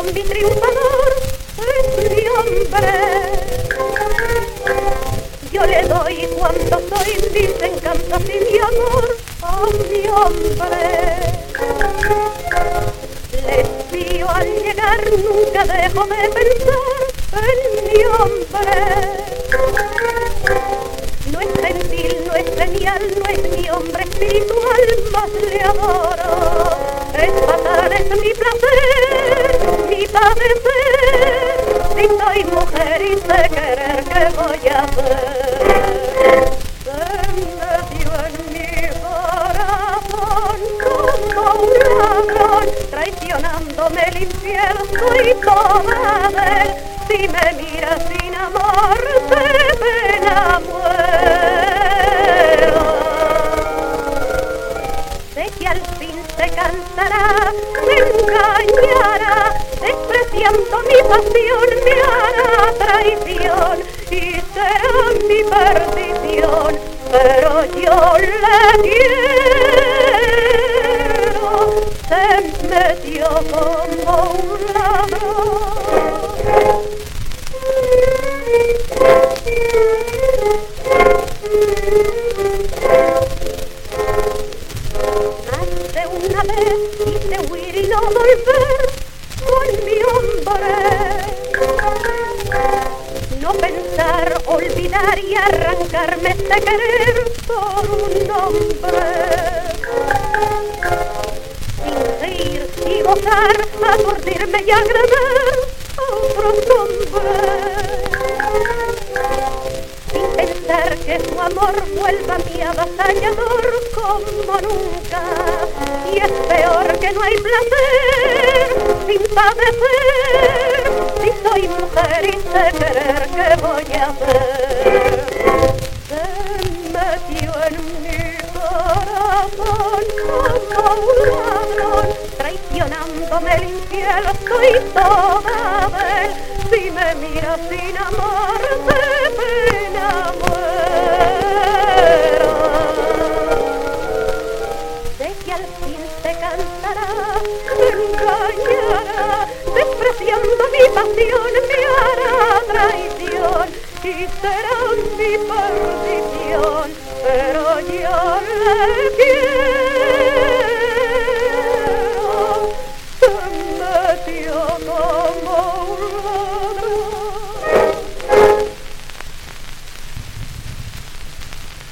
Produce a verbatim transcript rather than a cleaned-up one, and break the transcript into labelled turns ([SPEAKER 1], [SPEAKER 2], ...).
[SPEAKER 1] mi triunfador, es mi hombre. Yo le doy cuanto soy, dicen cantos y mi amor a mi hombre. Les pido al llegar, nunca dejo de pensar en mi hombre. No es gentil, no es genial, no es mi hombre espiritual, más le adoro. Es fatal, es mi placer, mi padecer. Si soy mujer y sé querer, ¿qué voy a hacer? Se metió en mi corazón como un ladrón, traicionándome el infiel, soy toda de él. Si me mira sin amor, de pena muero. Sé que al fin se cansará, me engañará, despreciando mi pasión me hará traición y será mi perdición, pero yo le quiero. Se metió como un ladrón. Hace una vez quise huir y no volver con mi hombre. No pensar, olvidar y arrancarme de querer por un hombre. Fingir y gozar, aturdirme y agradar a otros hombres. Sin pensar que su amor vuelva a mi avasallador como nunca. Y es peor que no hay placer sin padecer. Si soy mujer y sé querer, ¿qué voy a hacer? Se metió en mi corazón como un ladrón, traicionándome el infiel, soy toda de él. Si me mira sin amor,